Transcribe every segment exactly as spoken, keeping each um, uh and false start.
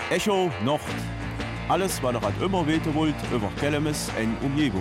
Echo Nord. Alles, was ihr halt immer weten wollt, über Kellemes und Umgebung.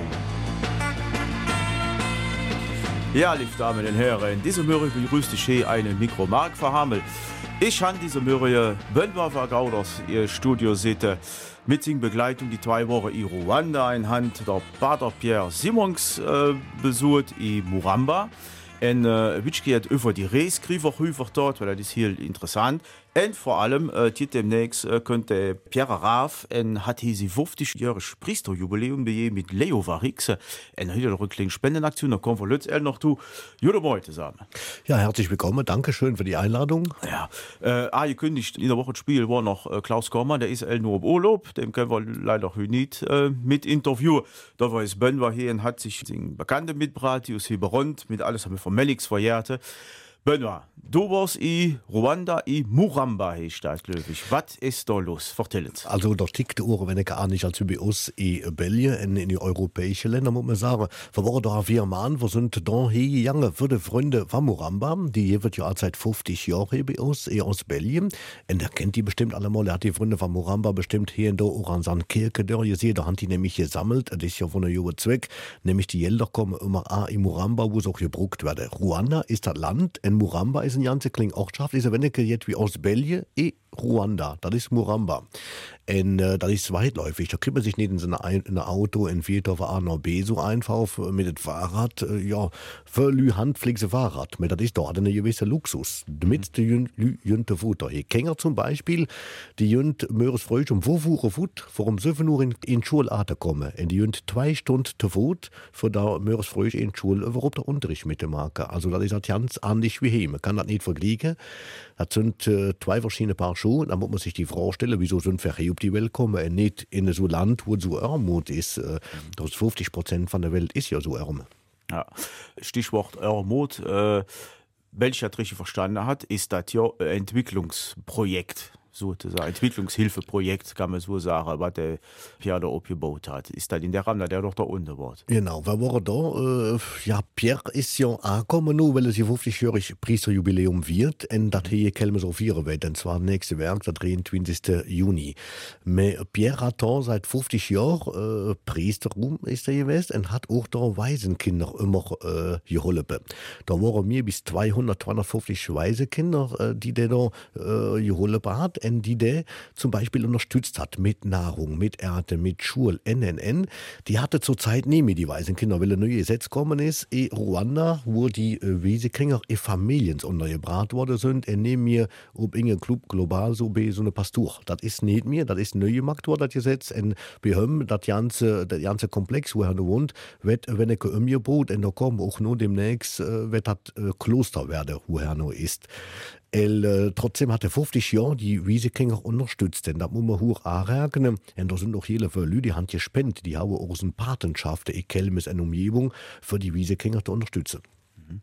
Ja, liebe Damen und Herren, diese Möhre begrüßt dich hier einen Mikromark verhammelt. Ich habe diese Möhre Böllwerfer Gauders, ihr Studio sitte, mit in Begleitung die zwei Wochen in Ruanda in Hand der Pater Pierre Simons äh, besucht in Muramba. Und äh, ich gehe über die Reiskriefer rüber dort, weil das ist hier interessant. Und vor allem, äh, demnächst äh, könnte Pierre Raff und hat hier sie fünfzigjähriges Priesterjubiläum mit Leo Varix. Und heute eine rückblickende Spendenaktion, da kommen wir jetzt noch zu. Gute Morgen zusammen. Ja, herzlich willkommen. Dankeschön für die Einladung. Ja, äh, angekündigt, in der Woche Spiel war noch äh, Klaus Kormann, der ist äh, nur im Urlaub. Dem können wir leider heute nicht äh, mit interviewen. Da war es Ben war hier und hat sich den Bekannten mitgebracht, die aus Heberond, mit alles haben wir von Melix verjährte. Benoit, du warst in Ruanda, in Muramba, hier steht, glaube ich. Was ist da los? Erzähl uns. Also, da tickt die Uhr, wenn ich gar nicht als bei uns in Belgien, in, in die europäischen Länder, muss man sagen. Wir waren da vier Mann, wir sind da hingegangen für die Freunde von Muramba. Die wird ja seit fünfzig Jahren bei uns, eher aus Belgien. Und er kennt die bestimmt alle mal. Er hat die Freunde von Muramba bestimmt hier in der Oransan-Kirche da gesehen. Da haben die nämlich gesammelt. Das ist ja von einem jungen Zweck. Nämlich die Gelder kommen immer an in Muramba, wo es auch gebruckt werden. Ruanda ist das Land. Muramba ist eine ganze kleine Ortschaft, ist wenn ich jetzt wie aus Belgien und Ruanda, das ist Muramba. Und äh, das ist weitläufig, da kriegt man sich nicht in so ein Auto entweder von A nach B so einfach mit dem Fahrrad, äh, ja, für die handpflegende Fahrrad, aber das ist dort ein gewisser Luxus, mit den Jünte Futter. Hier Känger zum Beispiel, die Jünt möres früh um fünf Uhr Fut, vor um sieben Uhr in, in die Schule kommen. Und die Jünt zwei Stunden zu Fut, für da möres früh in die Schule überhaupt der Unterricht mitmachen. Also das ist halt ganz anders wie hier. Man kann das nicht vergleichen. Das sind äh, zwei verschiedene Paar Schuhe. Da muss man sich die Frage stellen, wieso sind wir hier auf die Welt gekommen und nicht in so ein Land, wo so Armut ist. Äh, das fünfzig Prozent von der Welt ist ja so arm. Ja, Stichwort Armut. Äh, welches ich das richtig verstanden hat, ist das ja ein Entwicklungsprojekt. Sozusagen Entwicklungshilfeprojekt, kann man so sagen, was der Pierre da aufgebaut hat. Ist das in der Rahmen, der doch da unten war? Genau, wir waren da. Äh, ja, Pierre ist ja angekommen, nur weil es ihr fünfzigjähriges Priesterjubiläum wird. Und das hier können wir so feiern werden. Und zwar das nächste Werk, der dreiundzwanzigsten Juni. Aber Pierre hat da seit fünfzig Jahren äh, Priesterrum ist er gewesen und hat auch da Waisenkinder immer äh, geholfen. Da waren mir bis zweihundert, zweihundertfünfzig Waisenkinder, äh, die der da äh, geholfen hat. Die der zum Beispiel unterstützt hat mit Nahrung, mit Ernte, mit Schule, N N N. Die hatte zurzeit nie mehr die Waisenkinder, weil ein neues Gesetz gekommen ist. In Ruanda, wo die äh, Waisenkinder in Familien untergebracht worden sind, und nehmen wir ob in Club global so bei so eine Pastur. Das ist nicht mehr, das ist neu gemacht worden, das Gesetz. Und wir haben das ganze, das ganze Komplex, wo er wohnt, wird, wenn er umgebaut, und da kommen auch nur demnächst, äh, wird das äh, Kloster werden, wo er noch ist. El, äh, trotzdem hat er fünfzig Jahre die Wiesekinder unterstützt, denn da muss man hoch anrechnen. Und da sind auch viele Leute, die haben gespendet, die haben auch so eine Patenschaft, ich kenne eine Umgebung, für die Wiesekinder zu unterstützen. Mhm.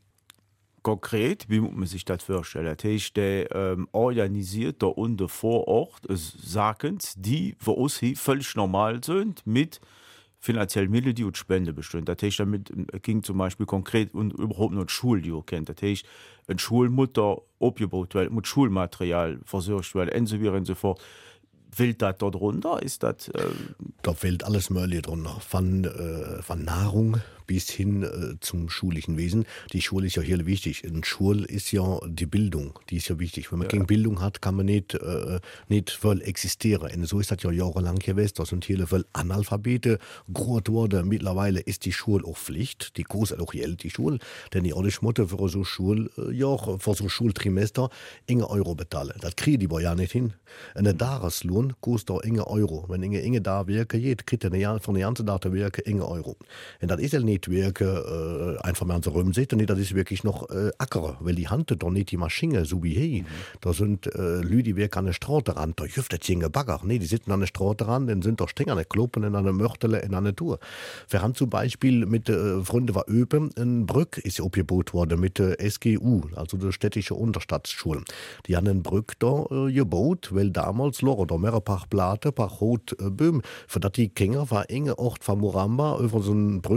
Konkret, wie muss man sich das vorstellen? Das heißt, der ähm, organisiert da unten vor Ort Sachen, die für uns hier völlig normal sind, mit finanziellen Mitteln, die und Spende bestehen. Das heißt, damit ging zum Beispiel konkret und überhaupt noch die Schule, die ihr kennt. Das heißt, eine Schulmutter abgebaut wird, mit Schulmaterial versorgt wird, und so weiter und so fort. Fällt das da drunter? Ist das, äh da fällt alles Mögliche drunter. Von, äh, von Nahrung bis hin äh, zum schulischen Wesen. Die Schule ist ja hier wichtig. Eine Schule ist ja die Bildung, die ist ja wichtig. Wenn man ja keine Bildung hat, kann man nicht, äh, nicht voll existieren. Und so ist das ja jahrelang gewesen. Da sind hier voll Analphabete groß worden. Mittlerweile ist die Schule auch Pflicht. Die kostet auch Geld, die Schule. Denn die alle Schmutte für so Schule, äh, ja, für so Schultrimester, inge Euro bezahlen. Das kriegen die aber ja nicht hin. Eine Jahreslohn kostet auch inge Euro. Wenn inge inge da wirke, jeder kriegt eine von der ganzen Date wirke inge Euro. Und das ist ja nicht wirke äh, einfach mal so rumsieht, und das ist wirklich noch äh, Acker, weil die Hand doch nicht die Maschine so wie hier. Mhm. Da sind äh, Leute, die wirken an der Straße ran, da jüftet sie Bagger. Nee, die sitzen an der Straße ran, dann sind doch Stringer, eine Kloppen, in einer Mörtele, in einer Tour. Wir haben zum Beispiel mit äh, Freunden war Öpen, in Brück ist aufgebaut worden mit der S G U, also der städtische Unterstadtschule. Die haben eine Brück da äh, gebaut, weil damals Loro da mehrere paar Platte, paar Rot äh, Böhm, für das die Kinder war enge Ort von Muramba über so eine Brück war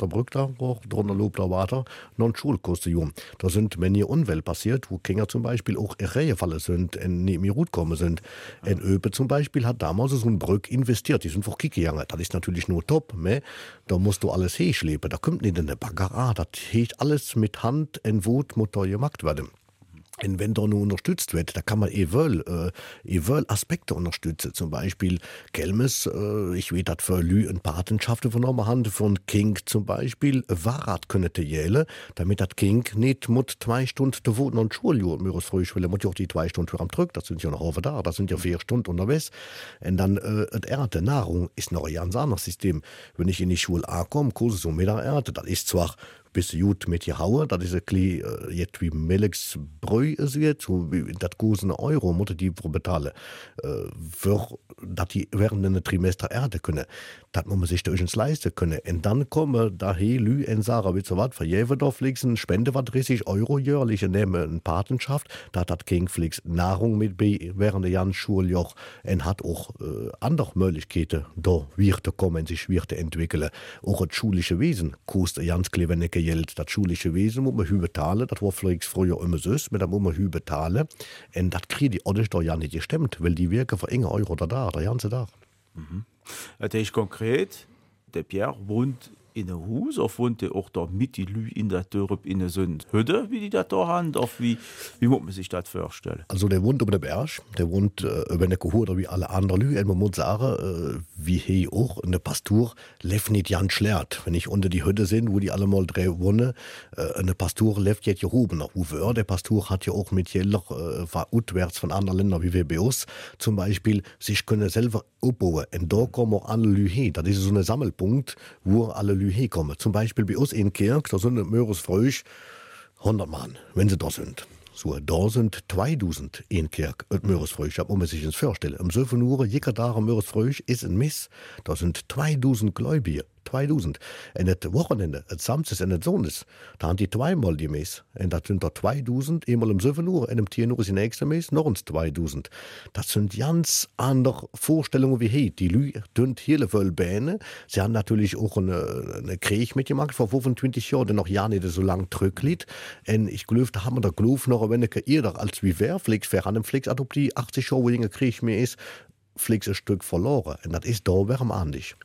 der Brücke da, drunter lobt der Water, noch ein Schulkostüm. Da sind, wenn hier Unwelt passiert, wo Kinder zum Beispiel auch in Reihe fallen sind, in neben mir gut kommen sind. In Öpe zum Beispiel hat damals so ein Brück investiert, die sind einfach kicken gegangen. Das ist natürlich nur top, ne? Da musst du alles hinschleppen, da kommt nicht in der Bagger, das geht alles mit Hand in Wut, Mutter gemacht werden. Und wenn da nur unterstützt wird, da kann man eventuell äh, Aspekte unterstützen. Zum Beispiel Kelmes, äh, ich weiß, dass für Lü eine Patenschaft übernommen haben, von King zum Beispiel, ein Fahrrad können jähle, damit das Kind nicht mit zwei Stunden zu wohnen und Schuljahr mir ist früh, weil muss ja auch die zwei Stunden für am Drück, das sind ja noch auf da, das sind ja vier Stunden unterwegs. Und dann äh, das Ernte, Nahrung ist noch ein ganz anderes System. Wenn ich in die Schule ankomme, Kurse so mit der Ernte, das ist zwar bisschen gut mit die Haue, das ist ein bisschen äh, jetzt wie Melksbrühe ist jetzt, so wie das kosten Euro, muss die bezahlen, äh, für, dass die während einem Trimester ernten können. Das muss man sich durchaus leisten können. Und dann kommen da hier Lü und sagen, wie so was, für jeden Dorf fliegen, spende was dreißig Euro jährlich, nehmen eine Patenschaft, da hat das Kind fliegt Nahrung mit bei während der ganzen Schuljahr und hat auch äh, andere Möglichkeiten, da wird kommen, sich wird entwickeln. Auch das schulische Wesen kostet ganz kleine Geld. Das schulische Wesen muss man hü betalen, das war vielleicht früher immer so, mit dem muss man hü betalen. Und das kriegt die Ordnung doch ja nicht gestemmt, weil die wirken für einen Euro da, da, der ganze Tag. Mhm. Das ist konkret, der Pierre wohnt in einem Haus, oder wohnt er auch da mit die Lü in der Dörp in so einer Hütte, wie die da da haben, auf wie, wie muss man sich das vorstellen? Also der wohnt über den Berg, der wohnt äh, über eine Kuhur wie alle anderen Lü, und man muss sagen, äh, wie hier auch, eine Pastur lebt nicht ganz schlecht. Wenn ich unter die Hütte sind, wo die alle mal drei wohnen, äh, eine Pastur lebt jetzt hier oben noch. Uwe, der Pastur hat ja auch mit Jeller, äh, war utwärts von anderen Ländern, wie wir bei uns zum Beispiel, sich können selber aufbauen. Und da kommen auch alle Lü hin. Das ist so ein Sammelpunkt, wo alle Lü hinkommen. Zum Beispiel bei uns in Kirch, da sind Möhresfrösch hundert Mann, wenn sie da sind. So, da sind zweitausend in Kirch, Möhresfrösch, das muss man sich das vorstellen. Um so viel Uhr, jeder Tag Möhresfrösch ist ein Miss, da sind zweitausend Gläubige. zweitausend. Und das Wochenende, das Samstag und das Sonntag, da haben die zweimal die Mess. Und das sind da zweitausend, einmal um sieben Uhr, und um zehn Uhr ist die nächste Mess, noch uns zweitausend. Das sind ganz andere Vorstellungen wie hier. Die Leute tun hier voll Bähne. Sie haben natürlich auch eine, eine Krieg mitgemacht vor fünfundzwanzig Jahren, der noch ja nicht so lange zurückliegt. Und ich glaube, da haben wir da Gluf noch, wenn ich ihr als wie wer fliegt, wer an dem Fliegt, ob die achtzig Jahre, wo ein Krieg mehr ist, fliegt ein Stück verloren. Und das ist da, wer am Andig.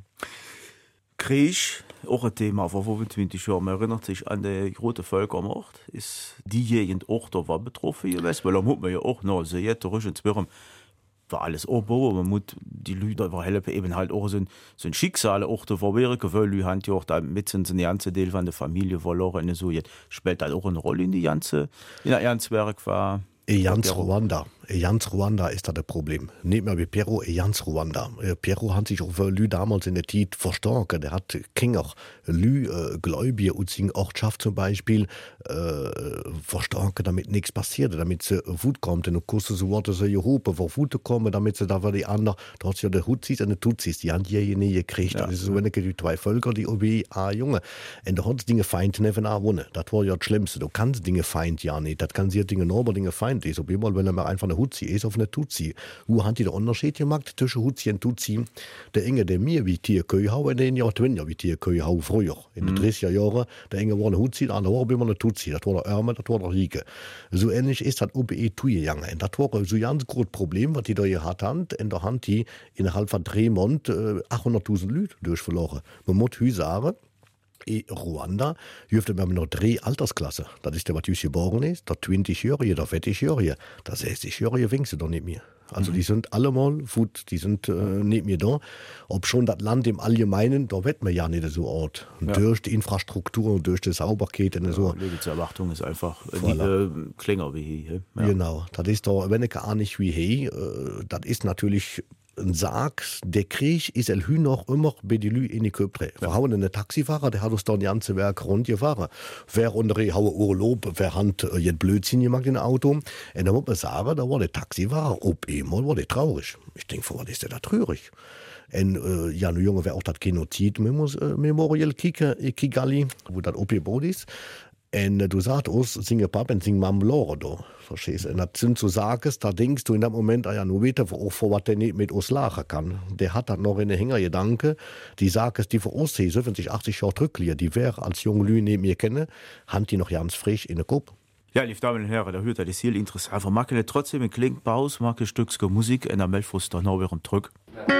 Krieg, auch ein Thema vor fünfundzwanzig Jahren. Man erinnert sich an den Rote Völkermord. Ist die Gegend auch da war betroffen gewesen, weil da muss man ja auch noch so jetzt inzwischen war alles oben, man muss die Leute war helfen, eben halt auch so ein, so ein Schicksal auch da verwirken, weil die haben ja auch da mit so ein ganze Teil von der Familie verloren, so jetzt spielt das auch eine Rolle in die ganze, in der Ernstwerk war. Ejans Ruanda. Ejans Ruanda ist da das Problem. Nicht mehr wie Piero, Ejans Ruanda. Piero hat sich auch für Lü damals in der Zeit verstärkt. Der hat Kinder, Lü, äh, Gläubige, und seine Ortschaft zum Beispiel, äh, verstärkt, damit nichts passiert, damit sie Wut kommt. Und kurz so wurde sie gehoben, vor Wut kommen, damit sie da war die anderen, da hat sie ja die Hutzis und die Tutsis, die haben diejenigen gekriegt. Ja. Das ist so wenn die zwei Völker, die obi a Junge. Und da hat es Dinge Feind neven a wohnen. Das war ja das Schlimmste. Du kannst Dinge Feind ja nicht. Das kann sie Dinge normal, Dinge Feind ist. Ob immer, wenn er mal einfach eine Hutzi ist auf eine Tutsi. Wo hat die der Unterschied gemacht zwischen Hutzi und Tutsi? Der Inge, der mir wie Tierköhau, in den Jahr Twinja wie Tierköhau früher. In den mhm. dreißiger Jahren, der Inge war eine Hutzi, der andere war immer eine Tutsi. Das war der Ärmel, das war der Rieke. So ähnlich ist das O B E zugegangen. Und das war so ein ganz großes Problem, was die da hier hatten. In der Hand, die innerhalb von drei Monaten achthunderttausend Leute durchverloren. Man muss heute sagen, in Ruanda dürfte man noch drei Altersklassen. Das ist der, was jetzt geboren ist, der zwanzig-Jährige, der vierzig-Jährige, der sechzig-Jährige winken sie doch nicht mehr. Also mhm. die sind alle mal, gut, die sind äh, nicht mehr da. Ob schon das Land im Allgemeinen, da wird man ja nicht so Ort. Ja. Durch die Infrastruktur und durch die Sauberkeit und ja, so. Lebenserwartung ist einfach voilà. äh, kleiner wie hier. Ja. Genau, das ist doch, wenn ich gar nicht wie hier, äh, das ist natürlich ein Sarg, der Krieg ist el Hü noch immer bei die Lü in die Köpfe. Wir haben einen Taxifahrer, der hat uns da ein ganzes Werk rundgefahren. Wer unter haue Urlaub, wer hat äh, jetzt Blödsinn gemacht in Auto. Und da muss man sagen, da war der Taxifahrer, ob einmal war der traurig. Ich denke, vor was ist der da traurig? Und äh, ja, ein Junge, wer auch das Genozid-Memorial kicken in Kigali, wo das abgebaut ist. Und äh, du sagst uns, singe Papa und sing Mam Lore da. Verstehst du? Und das sind so Sachen, da denkst du in dem Moment, ah ja, nur wieder, auch vor was der nicht mit uns lachen kann. Der hat dann noch in den Hängergedanke, die Sachen, die für uns hier siebzig, achtzig Jahre zurückliegen, die wäre als junge Lü neben mir kennen, haben die noch ganz frisch in den Kopf. Ja, liebe Damen und Herren, da hört das hier interessant. Einfach machen trotzdem ein klingt Pause, machen ein Stück Musik und dann melden wir uns dann noch wieder zurück.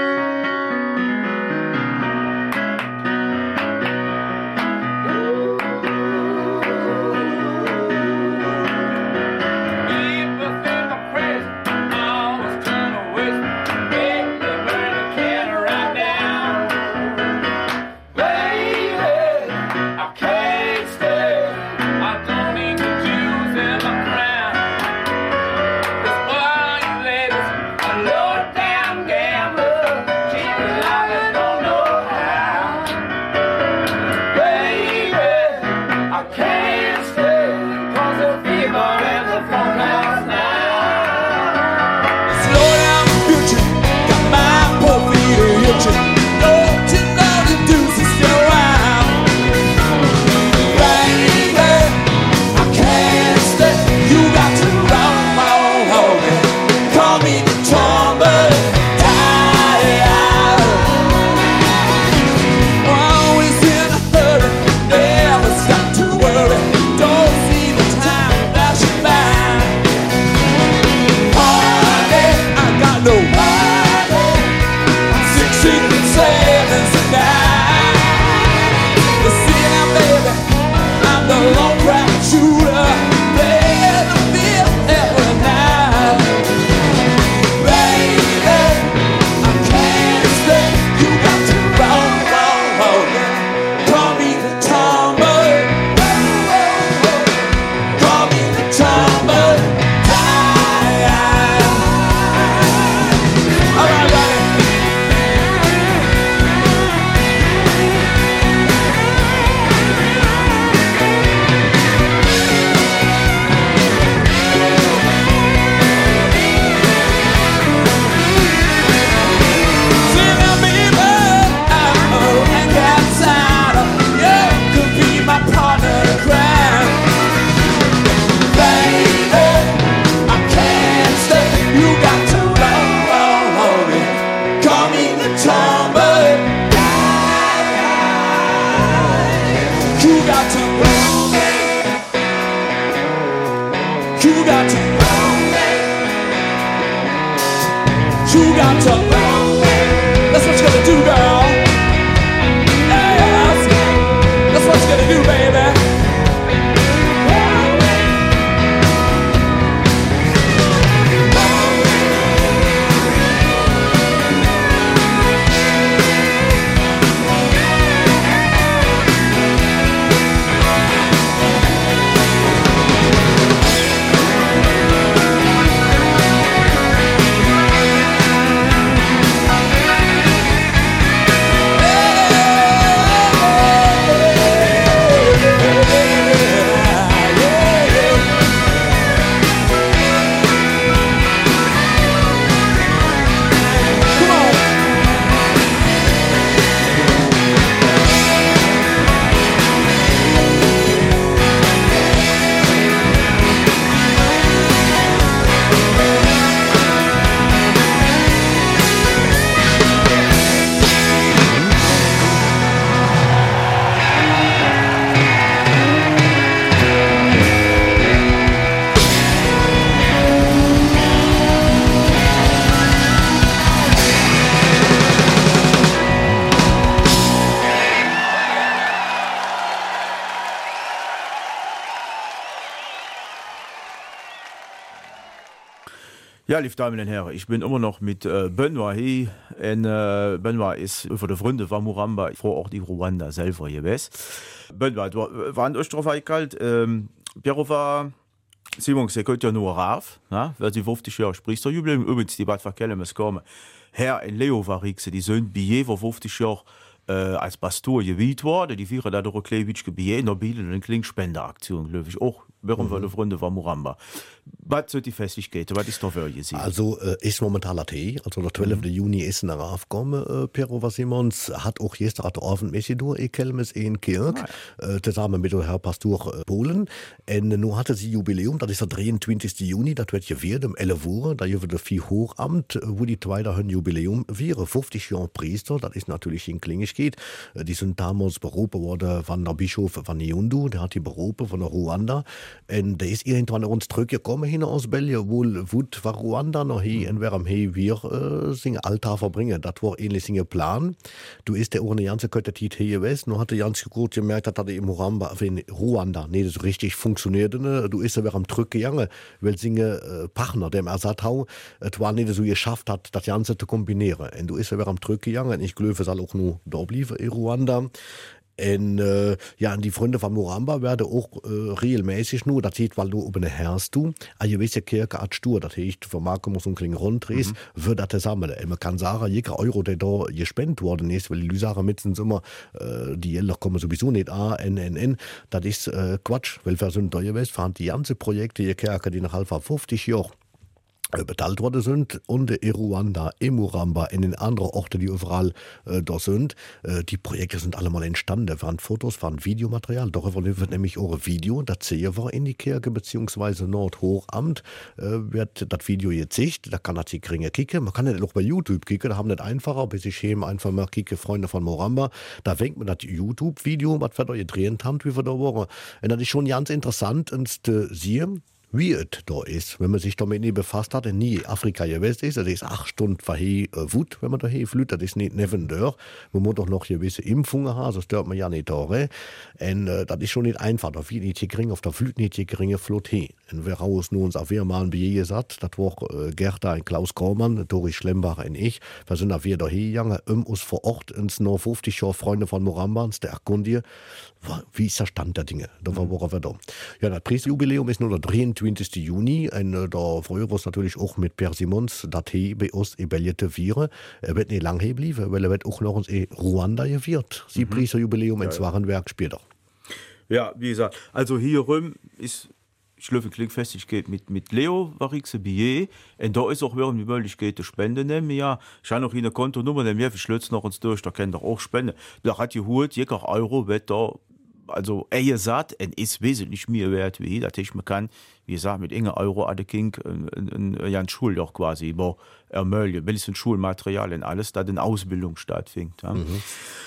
Ja, liebe Damen und Herren, ich bin immer noch mit äh, Benoit hier. Und, äh, Benoit ist für die Freunde von Muramba, vor auch die Ruanda selber gewesen. Benoit, du waren euch drauf eingekalt. Ähm, Piero war, Simon, sie könnt ja nur rauf, ne? Weil sie fünfzig Jahre spricht. Der Jubiläum übrigens, die bald verkehren müssen kommen. Herr und Leo war Rixe, die Söhne Billet vor fünfzig Jahren äh, als Pastor gewählt worden. Die vier da durch ein kleines bisschen Billet in der Bibel und eine kleine Spenderaktion, glaube ich, auch warum mhm. wir Freunde von Muramba. Was sind die Festigkeiten, was ist da für ihr? Also äh, ist momentan der Tee, also der zwölften Mhm. Juni ist er aufgekommen, äh, Piero Simons hat auch gestern hat Abend Messidor e Kelmes in Kirk, ah, ja. äh, zusammen mit dem Herr Pastor äh, Polen. Und nun hatte sie Jubiläum, das ist der dreiundzwanzigsten Juni, das wird gewählt um elf Uhr, da wird das Vieh Hochamt, wo die zwei da ein Jubiläum wäre, fünfzig Jahre Priester, das ist natürlich in Klingigkeit. Äh, die sind damals berufen worden von der Bischof von Nyundu, der hat die berufen von der Ruanda. Und der ist irgendwann uns zurückgekommen hin aus Belgien, wohl Wut war Ruanda noch hier und wer am hier wir äh, singen Altar verbringen. Das war ähnlich singen Plan. Du ist der auch eine ganze Kette Tit hier gewesen. Nun hatte ganz gut gemerkt, dass das in Muramba, in Ruanda nicht so richtig funktioniert. Ne? Du ist aber am Drück gegangen, weil singe äh, Partner, dem Ersatz hau, es war nicht so geschafft hat, das Ganze zu kombinieren. Und du ist aber am Drück gegangen. Ich glaube, es soll auch nur da bleiben in Ruanda. Und äh, ja, und die Freunde von Muramba werden auch äh, regelmäßig nur, das sieht, weil du oben herrst du, eine gewisse Kirche hat stur, das heißt, für Marco muss ein kleinen Runddrehs, mhm. wird das zusammen. Und man kann sagen, jeder Euro, der da gespendet worden ist, weil die Lüsacher mit sind immer, äh, die Gelder kommen sowieso nicht an, N N N, das ist äh, Quatsch, weil wir sind da gewesen, fahren die ganzen Projekte, die Kirche, die nach halb fünfzig Jahren beteiligt worden sind und in Ruanda, in Muramba, in den anderen Orten, die überall äh, da sind. Äh, die Projekte sind alle mal entstanden. Da waren Fotos, waren Videomaterial. Darüber wird nämlich auch ein Video, das sehen wir in die Kirche beziehungsweise Nordhochamt, äh, wird das Video gezeigt. Da kann man die Kringe kicken. Man kann nicht auch bei YouTube kicken, da haben nicht einfacher, bis ich eben einfach mal kicke, Freunde von Muramba. Da fängt man das YouTube-Video, was wir da gedreht haben, wie wir da waren. Und das ist schon ganz interessant, uns zu sehen, wie es da ist, wenn man sich damit nie befasst hat, nie Afrika gewesen ist, das ist acht Stunden verhe äh, Wut, wenn man da hinfliegt, das ist nicht neben der. Man muss doch noch gewisse Impfungen haben, sonst stört man ja nicht da. Und äh, das ist schon nicht einfach, da viel nicht gering, auf der Flüt nicht geringe Flot hin. Und wer raus nur uns auf wir mal ein Bier gesagt, das war äh, Gerda und Klaus Kormann, Doris Schlembach und ich, wir sind auf wir da hingegangen, um uns vor Ort ins noch fünfzig Jahre Freunde von Muramba, der erkundige, wie ist der Stand der Dinge? Da war mhm. wir da. Ja, das Priestjubiläum ist nur der dreiundzwanzigsten Juni. Und äh, da freuen wir uns natürlich auch mit Per Simons, dass er bei uns in Belgien vieren. Er wird nicht lange bleiben, weil er wird auch noch in Ruanda gefeiert. Sie mhm. Priestjubiläum ins ja, ja. Warenwerk später. Ja, wie gesagt, also hier rum ist Schlöffe Klickfestigkeit mit, mit Leo Varixe Billet. Und da ist auch wieder die Möglichkeit zu spenden. Nehmen. Ja, ich habe noch eine Kontonummer, denn wir schlötzen noch uns durch, da können doch auch spenden. Da hat geholt, jeder Euro wird da, also er gesagt, und ist wesentlich mehr wert wie das ich man kann, wie gesagt, mit einer Euro an der King ein Schul auch quasi über ermöglichen, weil es ein Schulmaterial und alles, da in Ausbildung stattfindet. Ja, mhm.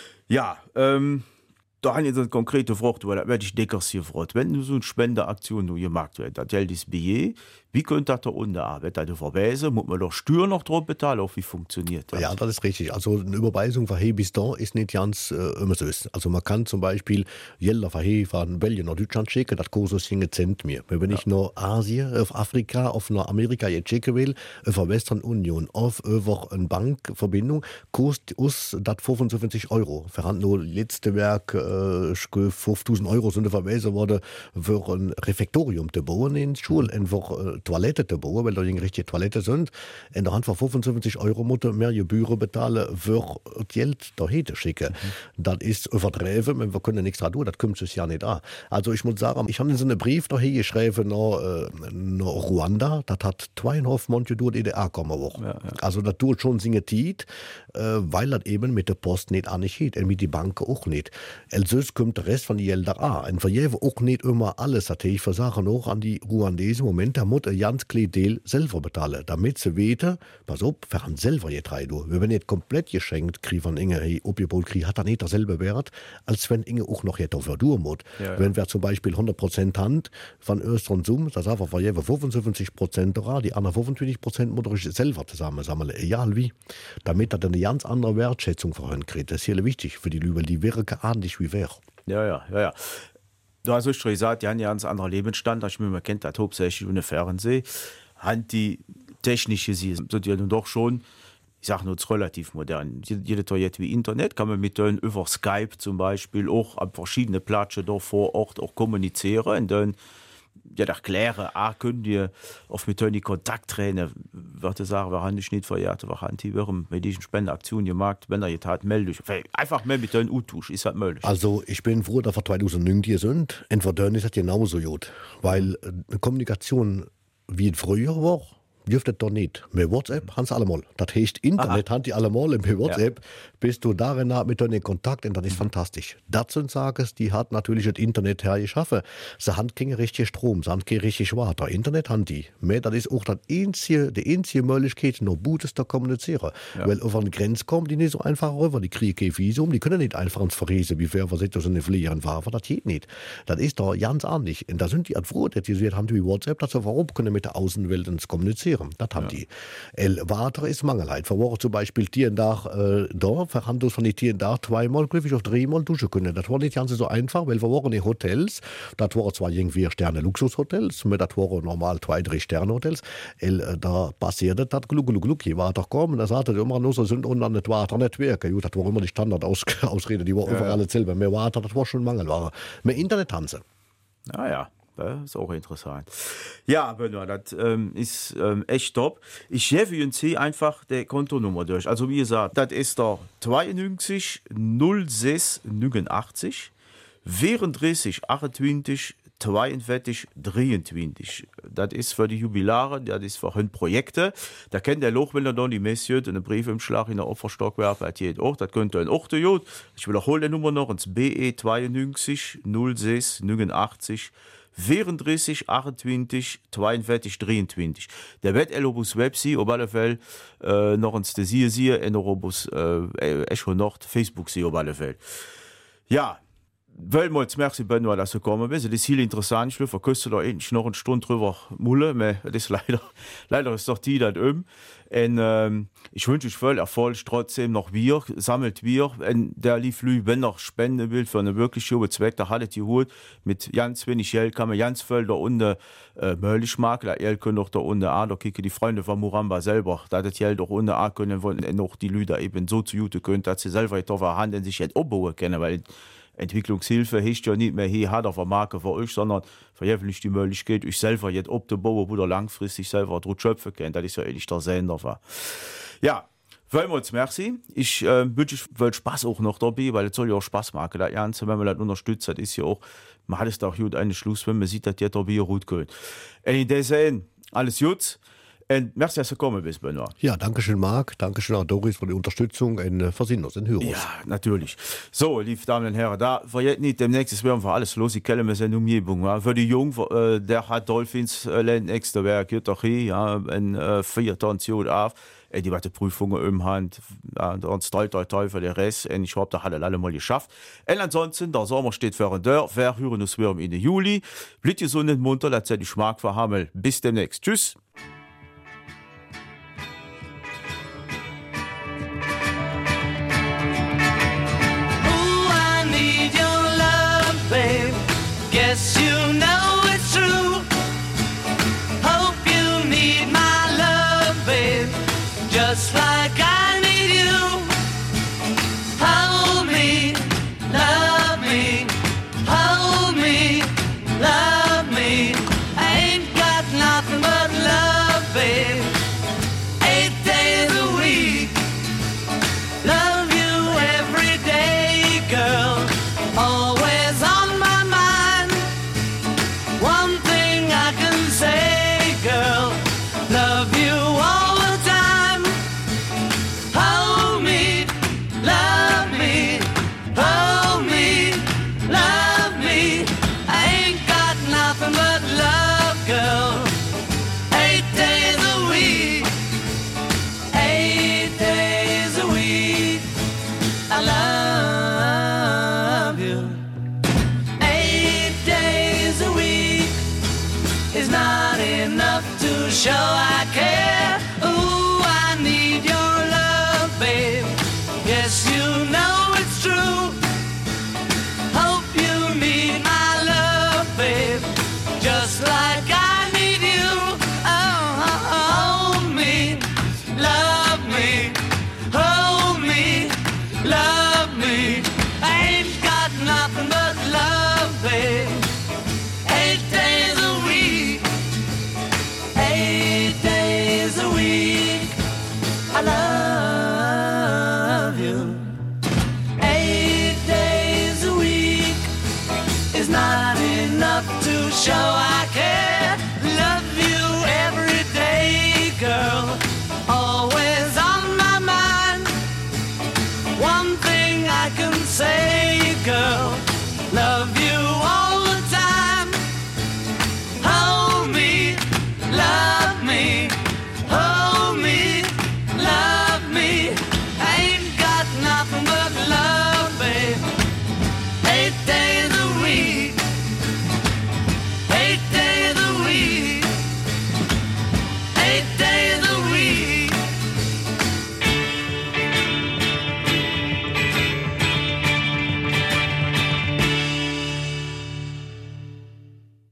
ja ähm, da habe ich eine konkrete Frage, weil da werde ich dicker hier gefragt. Wenn du so eine Spendeaktion gemacht wird, das Geld ist Billet, wie könnte das da unten an? Wird das verweisen? Muss man doch Steuern noch drauf bezahlen? Auch wie funktioniert das? Ja, das ist richtig. Also eine Überweisung von hier bis da ist nicht ganz äh, immer so. Also man kann zum Beispiel Gelder von hier von Belgien nach Deutschland schicken, das kostet zehn Cent mehr. Wenn ja. ich nach Asien, auf Afrika, auf nach Amerika jetzt schicken will, auf der Western Union, auf über eine Bankverbindung, kostet uns das fünfundsiebzig Euro. Wir haben nur letzte Werk äh, fünftausend Euro sind verwiesen worden für ein Refektorium zu bauen in der Schule, einfach äh, Toilette zu bauen, weil da die richtige Toilette sind. Und da haben wir fünfundsiebzig Euro mehr Gebühren bezahlen für das Geld dahin zu schicken. Mhm. Das ist übertrieben, wir können nichts tun, das kommt sich ja nicht an. Also ich muss sagen, ich habe so einen Brief dahin geschrieben nach, äh, nach Ruanda, das hat zweieinhalb Monate durch die D D R kommen. Ja, ja. Also das tut schon seine Zeit, äh, weil das eben mit der Post nicht angeht und mit die Banken auch nicht. Also kommt der Rest von den Geldern an. Und verjährt auch nicht immer alles. Das ich versage auch an die Ruandesen, Moment, da muss ein ganz kleiner Teil selber bezahlen, damit sie wissen, pass auf, wir haben selber getreut. Wir werden nicht komplett geschenkt, kriegen von Inge, hey, Objebrot kriegen, hat er nicht derselbe Wert, als wenn Inge auch noch hätte für muss. Ja, ja. Wenn wir zum Beispiel hundert Prozent Hand von Öst und Sum, das sagen wir verjährt fünfundsiebzig Prozent da, die anderen fünfundzwanzig Prozent muss ich selber zusammen sammeln, egal wie. Damit er dann eine ganz andere Wertschätzung vorhin kriegt. Das ist hier wichtig für die Lübe, die wäre ähnlich wie wäre. Ja, ja, ja, ja. Du hast schon gesagt, die haben ja einen anderen Lebensstandard. Ich meine, man kennt das hauptsächlich ohne Fernsehen. Haben die technische, sie sind ja nun doch schon, ich sage nur, relativ modern. Jede Toilette wie Internet kann man mit denen über Skype zum Beispiel auch an verschiedene Plätze da vor Ort auch kommunizieren und dann ja, erklären, ah, können die auf mit denen Kontakt treten, würde sagen, wir haben nicht verjährt, wir haben die medischen Spendeaktionen gemacht, wenn er jetzt hat, melde dich. Einfach mehr mit den U-Tusch, ist das möglich. Also ich bin froh, dass wir zweitausendneun hier sind. Entweder ist das genauso gut, weil äh, Kommunikation wie früher war, dürfte doch nicht. Mit WhatsApp haben sie allemal. Das heißt, Internet haben die allemal. Und mit WhatsApp ja. bist du darin mit denen in Kontakt und das ist mhm. fantastisch. Das sind Sachen, die hat natürlich das Internet hergeschaffen. Sie haben keinen richtigen Strom, sie haben kein richtiges Wasser. Internet haben die. Aber das ist auch das einzige, die einzige Möglichkeit, noch Gutes zu kommunizieren. Ja. Weil auf eine Grenze kommen die nicht so einfach rüber. Die kriegen kein Visum, die können nicht einfach ins Verreisen, wie wer was so eine Fliegerin war. Aber das geht nicht. Das ist doch ganz anders. Und da sind die froh, dass die haben wie WhatsApp, dass sie warum können mit der Außenwelt ins kommunizieren. Das haben ja. die. El Water ist Mangelheit. Vor Woche zum Beispiel Tierendach äh, da, verhandelt von den Tierendach zweimal, glücklich auf dreimal duschen können. Das war nicht ganz so einfach, weil wir waren in Hotels, das waren zwar irgendwie Sterne-Luxushotels, aber das waren normal zwei, drei Sterne-Hotels. El, äh, da passierte das Gluck, Gluck, Gluck. Die Water kommen, da sagte immer nur, so sind unten das Water nicht Werke. Das war immer die Standardausrede, die war ja. überall selber. Mehr Water, das war schon Mangelware. Mehr Internet haben sie. Ah ja. Das ist auch interessant. Ja, Benoit, das ähm, ist ähm, echt top. Ich gebe Ihnen einfach die Kontonummer durch. Also wie gesagt, das ist der zweiundneunzig null sechs neunundachtzig vierunddreißig achtundzwanzig zweiundvierzig dreiundzwanzig. Das ist für die Jubilare, das ist für die Projekte. Da kennt der Loch, wenn er dann die Messe einen Brief im Schlag in der Opferstock werfen, das geht auch. Das könnte ein auch der Ich wiederhole die Nummer noch, ins B E zweiundneunzig null sechs neunundachtzig vierunddreißig achtundzwanzig zweiundvierzig dreiundzwanzig. Der wird Elobus Website, auf alle Fälle äh, noch ins Desier siehe, in Elobus äh, Echo Nord, Facebook siehe, auf alle Fälle. Ja, Wellmals, merci Benoit, dass du gekommen bist. Das ist viel interessant. Ich will verküssen da endlich noch eine Stunde drüber mulle, aber das ist leider, leider ist doch die das um. Und ähm, ich wünsche euch viel Erfolg, trotzdem noch Bier, sammelt Bier. Und der lief Lü, wenn noch spenden will für einen wirklich schönen Zweck, da haltet die Hut mit ganz wenig Geld, kann man ganz viel da unten äh, möglich machen. Da ihr könnt auch da unten an, da kicken die Freunde von Muramba selber, da das Geld auch unten an können wollen und auch die Leute eben so zu Jute können, dass sie selber jetzt auf der Hand sich jetzt abbauen können, weil Entwicklungshilfe heißt ja nicht mehr, hier hat er Marke für euch, sondern verjährlich die Möglichkeit, euch selber jetzt abzubauen, wo ihr langfristig selber drauf schöpfen könnt. Das ist ja eigentlich der Sender. Ja, vielmals merci. Ich äh, wünsche euch Spaß auch noch dabei, weil es soll ja auch Spaß machen. Das Ganze, wenn man das unterstützt, das ist ja auch, man hat es doch gut einen Schluss, wenn man sieht, dass die dabei gut geht. Und in diesem Sinne, alles gut. Und merci, dass du gekommen bist, Benoit. Ja, danke schön, Marc. Danke schön an Doris für die Unterstützung und äh, versehen uns in Hörers. Ja, natürlich. So, liebe Damen und Herren, da verjährt nicht, demnächst werden wir alles los. Ich kenne mir seine Umgebung. Ja. Für die Jungen, äh, der hat Dolphins äh, nächste Werk, geht doch hier, ja, in äh, vier Tonnen auf. Äh, die warte Prüfungen im Hand, ja, und toll, toll, toll für den Rest. Und ich habe da alle, alle mal geschafft. Und ansonsten, der Sommer steht vor der Tür. Wir hören uns wieder in den Juli. Bleibt gesund und munter, lasst euch die Schmack verhammeln. Bis demnächst. Tschüss. Guess you know it's true. Hope you need my love, babe, just like I need you. Hold me, love me, hold me, love me. I ain't got nothing but love, babe. Eight days a week. Love you every day, girl. Always on my mind. One thing I can say, girl, love you all the time. Hold me, love me, hold me, love me. I ain't got nothing but love, girl. Eight days a week, eight days a week. I love you. Eight days a week is not enough to show I care.